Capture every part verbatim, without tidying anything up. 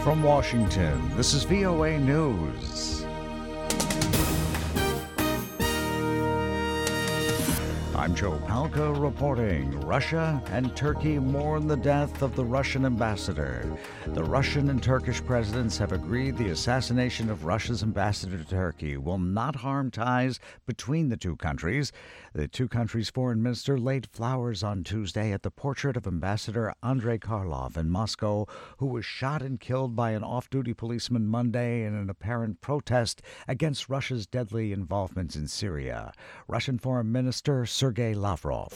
From Washington, this is V O A News. I'm Joe Palca reporting. Russia and Turkey mourn the death of the Russian ambassador. The Russian and Turkish presidents have agreed the assassination of Russia's ambassador to Turkey will not harm ties between the two countries. The two countries' foreign minister laid flowers on Tuesday at the portrait of Ambassador Andrei Karlov in Moscow, who was shot and killed by an off-duty policeman Monday in an apparent protest against Russia's deadly involvement in Syria. Russian Foreign Minister Sergei Lavrov.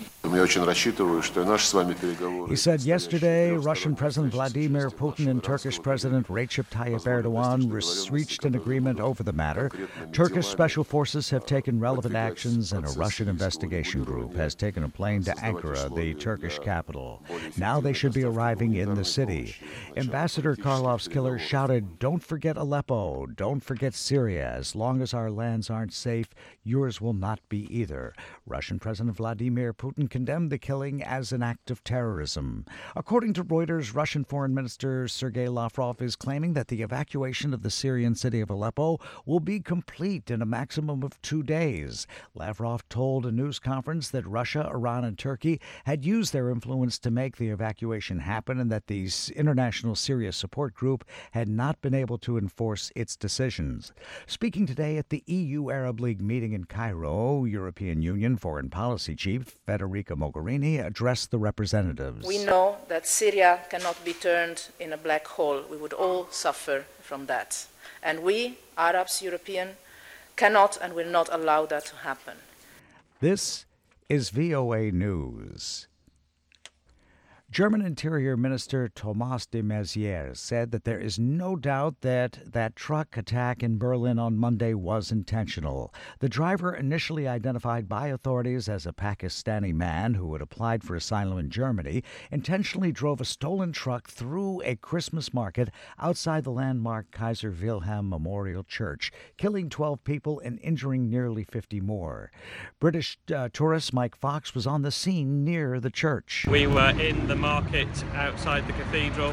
He said yesterday Russian President Vladimir Putin and Turkish President Recep Tayyip Erdogan re- reached an agreement over the matter. Turkish special forces have taken relevant actions, and a Russian investigation group has taken a plane to Ankara, the Turkish capital. Now they should be arriving in the city. Ambassador Karlov's killer shouted, "Don't forget Aleppo, don't forget Syria. As long as our lands aren't safe, yours will not be either." Russian President Vladimir Putin condemned the killing as an act of terrorism. According to Reuters, Russian Foreign Minister Sergei Lavrov is claiming that the evacuation of the Syrian city of Aleppo will be complete in a maximum of two days. Lavrov told a news conference that Russia, Iran, and Turkey had used their influence to make the evacuation happen, and that the International Syria Support Group had not been able to enforce its decisions. Speaking today at the E U Arab League meeting in Cairo, European Union Foreign Policy Chief Federica Mogherini addressed the representatives. We know that Syria cannot be turned in a black hole. We would all suffer from that. And we, Arabs, European, cannot and will not allow that to happen. This is V O A News. German Interior Minister Thomas de Maizière said that there is no doubt that that truck attack in Berlin on Monday was intentional. The driver, initially identified by authorities as a Pakistani man who had applied for asylum in Germany, intentionally drove a stolen truck through a Christmas market outside the landmark Kaiser Wilhelm Memorial Church, killing twelve people and injuring nearly fifty more. British uh, tourist Mike Fox was on the scene near the church. We were in the market outside the cathedral,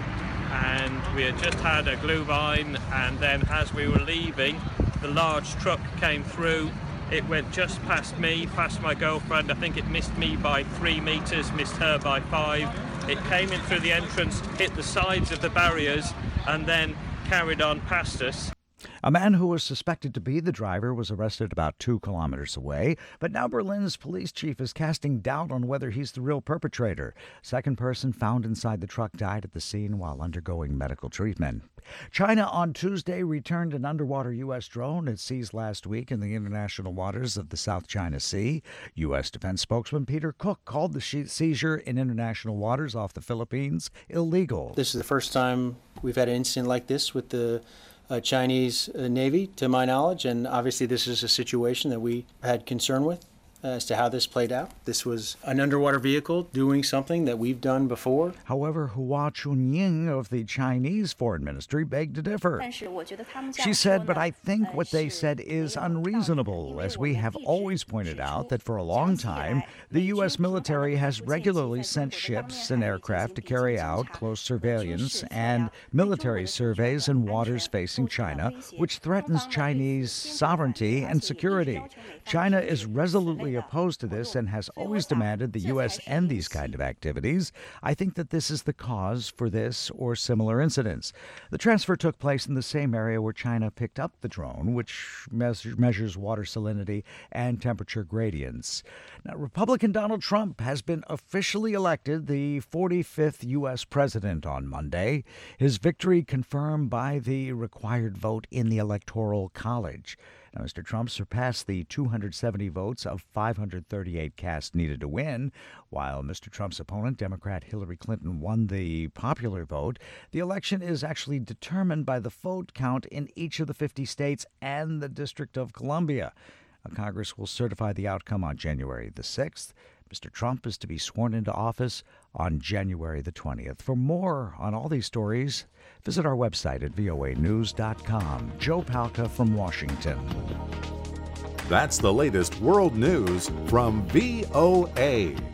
and we had just had a Glühwein, and then as we were leaving, the large truck came through. It went just past me, past my girlfriend. I think it missed me by three meters, missed her by five. It came in through the entrance, hit the sides of the barriers, and then carried on past us. A man who was suspected to be the driver was arrested about two kilometers away, but now Berlin's police chief is casting doubt on whether he's the real perpetrator. Second person found inside the truck died at the scene while undergoing medical treatment. China on Tuesday returned an underwater U S drone it seized last week in the international waters of the South China Sea. U S Defense spokesman Peter Cook called the seizure in international waters off the Philippines illegal. This is the first time we've had an incident like this with the Uh, Chinese uh, Navy, to my knowledge, and obviously this is a situation that we had concern with uh, as to how this played out. This was an underwater vehicle doing something that we've done before. However, Hua Chunying of the Chinese Foreign Ministry begged to differ. She said, "But I think what they said is unreasonable, as we have always pointed out that for a long time, the U S military has regularly sent ships and aircraft to carry out close surveillance and military surveys in waters facing China, which threatens Chinese sovereignty and security. China is resolutely opposed to this and has always demanded the U S end these kind of activities. I think that this is the cause for this or similar incidents." The transfer took place in the same area where China picked up the drone, which measure, measures water salinity and temperature gradients. Now, Republican Donald Trump has been officially elected the forty-fifth U S president on Monday. His victory confirmed by the required vote in the Electoral College. Now, Mister Trump surpassed the two hundred seventy votes of five hundred thirty-eight cast needed to win, while Mister Trump's opponent, Democrat Hillary Clinton, won the popular vote. The election is actually determined by the vote count in each of the fifty states and the District of Columbia. Congress will certify the outcome on January the sixth. Mister Trump is to be sworn into office on January the twentieth. For more on all these stories, visit our website at V O A news dot com. Joe Palca from Washington. That's the latest world news from V O A.